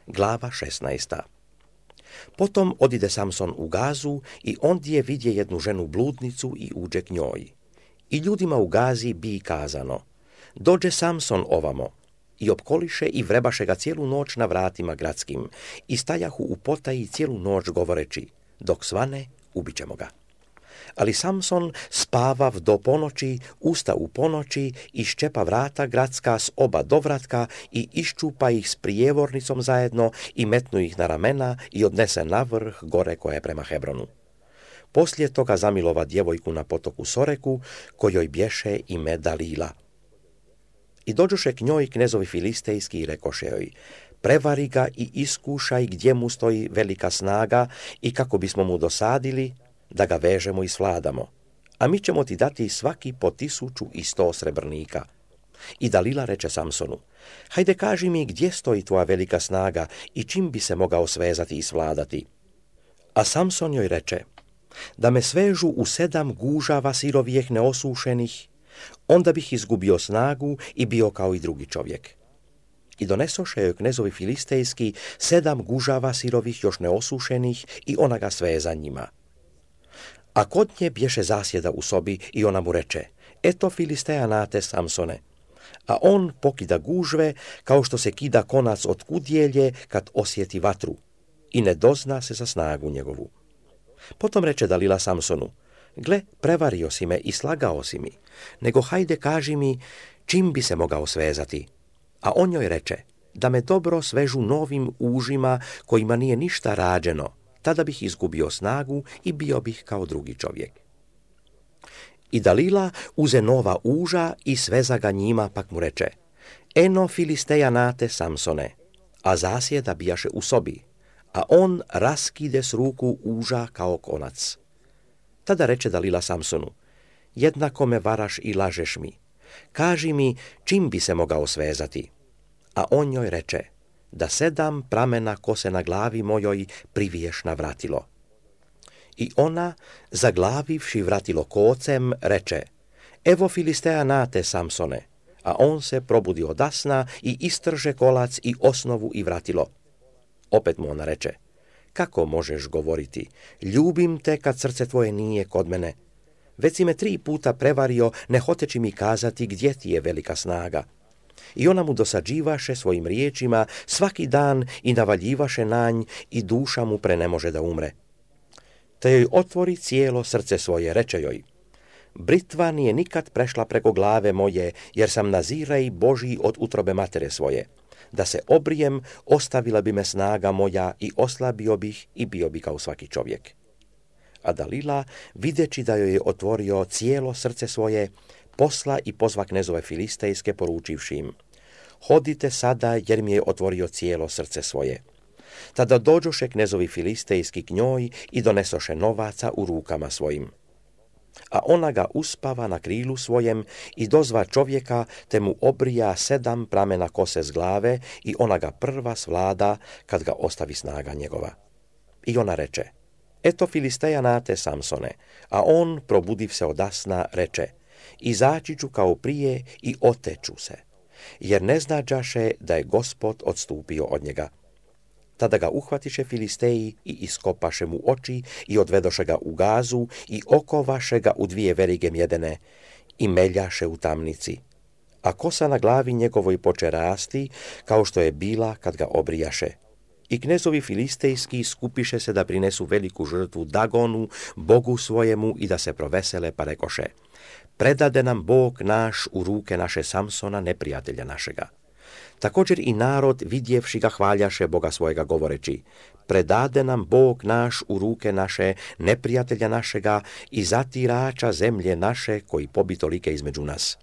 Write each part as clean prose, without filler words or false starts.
Glava 16. Potom odide Samson u Gazu i ondje vidje jednu ženu bludnicu i uđe k njoj. I ljudima u Gazi bi kazano: dođe Samson ovamo. I opkoliše i vrebaše ga cijelu noć na vratima gradskim i stajahu u potaji cijelu noć govoreći: dok svane, ubićemo ga. Ali Samson spavav do ponoći, usta u ponoći, iščepa vrata gradska s oba dovratka i iščupa ih s prijevornicom zajedno i metnu ih na ramena i odnese na vrh gore koje je prema Hebronu. Poslije toga zamilova djevojku na potoku Soreku, kojoj bješe ime Dalila. I dođoše k njoj knezovi filistejski i rekoše joj: prevari ga i iskušaj gdje mu stoji velika snaga i kako bismo mu dosadili, da ga vežemo i svladamo, a mi ćemo ti dati svaki po 1100 srebrnika. I Dalila reče Samsonu: hajde kaži mi gdje stoji tvoja velika snaga i čim bi se mogao svezati i svladati. A Samson joj reče: da me svežu u 7 gužava sirovijeh neosušenih, onda bih izgubio snagu i bio kao i drugi čovjek. I donesoše joj knezovi filistejski 7 gužava sirovih još neosušenih i ona ga sveza njima. A kod nje bješe zasjeda u sobi i ona mu reče: eto Filisteja nate, Samsone. A on pokida gužve kao što se kida konac od kudjelje kad osjeti vatru i ne dozna se za snagu njegovu. Potom reče Dalila Samsonu: gle, prevario si me i slagao si mi, nego hajde kaži mi čim bi se mogao svezati. A on joj reče: da me dobro svežu novim užima kojima nije ništa rađeno, tada bih izgubio snagu i bio bih kao drugi čovjek. I Dalila uze nova uža i sveza ga njima, pak mu reče: eno Filisteja nate, Samsone. A zasjeda bijaše u sobi, a on raskide s ruku uža kao konac. Tada reče Dalila Samsonu: jednako me varaš i lažeš mi, kaži mi čim bi se mogao svezati. A on njoj reče: da 7 pramena kose na glavi mojoj priviješ na vratilo. I ona, zaglavivši vratilo kocem, reče: evo Filisteja nate, Samsone. A on se probudi odasna i istrže kolac i osnovu i vratilo. Opet mu ona reče: kako možeš govoriti, ljubim te kad srce tvoje nije kod mene? Već si me 3 puta prevario, ne hoteći mi kazati gdje ti je velika snaga. I ona mu dosađivaše svojim riječima svaki dan i navaljivaše na nj i duša mu pre ne može da umre. Te joj otvori cijelo srce svoje, reče joj: britva nije nikad prešla preko glave moje, jer sam nazirej Božji od utrobe matere svoje. Da se obrijem, ostavila bi me snaga moja i oslabio bih i bio bi kao svaki čovjek. A Dalila, videći da joj je otvorio cijelo srce svoje, posla i pozva knezove filistejske poručivši im: hodite sada, jer mi je otvorio cijelo srce svoje. Tada dođoše knezovi filistejski k njoj i donesoše novaca u rukama svojim. A ona ga uspava na krilu svojem i dozva čovjeka, te mu obrija 7 pramena kose s glave i ona ga prva svlada kad ga ostavi snaga njegova. I ona reče: eto Filisteja nate, Samsone. A on, probudiv se odasna, reče: izaći ću kao prije i oteču se, jer ne znađaše da je Gospod odstupio od njega. Tada ga uhvatiše Filisteji i iskopaše mu oči i odvedoše ga u Gazu i okovaše ga u 2 verige mjedene i meljaše u tamnici. A kosa na glavi njegovoj poče rasti, kao što je bila kad ga obrijaše. I knezovi filistejski skupiše se da prinesu veliku žrtvu Dagonu, Bogu svojemu, i da se provesele, pa rekoše: predade nam Bog naš u ruke naše Samsona, neprijatelja našega. Također i narod, vidjevši ga, hvaljaše Boga svojega, govoreći: predade nam Bog naš u ruke naše, neprijatelja našega i zatirača zemlje naše, koji pobi tolike između nas.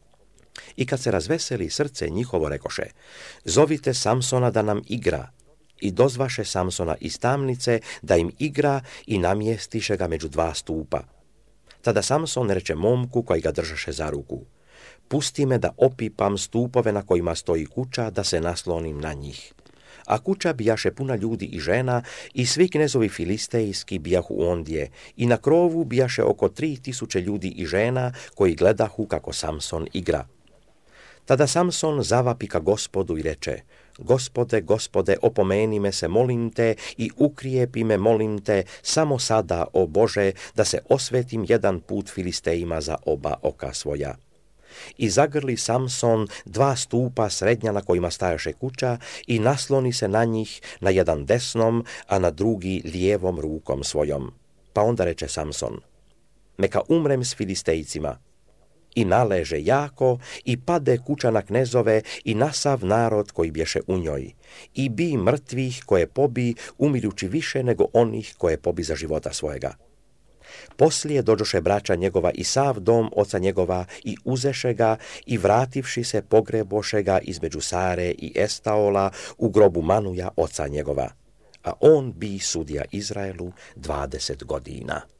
I kad se razveseli srce njihovo, rekoše: zovite Samsona da nam igra. I dozvaše Samsona iz tamnice da im igra i namjestiše ga među 2 stupa. Tada Samson reče momku koji ga držaše za ruku: pusti me da opipam stupove na kojima stoji kuća, da se naslonim na njih. A kuća bijaše puna ljudi i žena i svi knezovi filistejski bijahu ondje i na krovu bijaše oko 3000 ljudi i žena koji gledahu kako Samson igra. Tada Samson zavapi ka Gospodu i reče: Gospode, Gospode, opomeni me se, molim te, i ukrijepi me, molim te, samo sada, o Bože, da se osvetim jedan put Filistejima za oba oka svoja. I zagrli Samson 2 stupa srednja na kojima stajaše kuća i nasloni se na njih, na jedan desnom, a na drugi lijevom rukom svojom. Pa onda reče Samson: neka umrem s Filistejcima. I naleže jako, i pade kuća na knezove i na sav narod koji bješe u njoj. I bi mrtvih koje pobi, umirući više nego onih koje pobi za života svojega. Poslije dođoše braća njegova i sav dom oca njegova i uzeše ga i vrativši se pogreboše ga između Sare i Estaola u grobu Manuja oca njegova. A on bi sudija Izraelu 20 godina.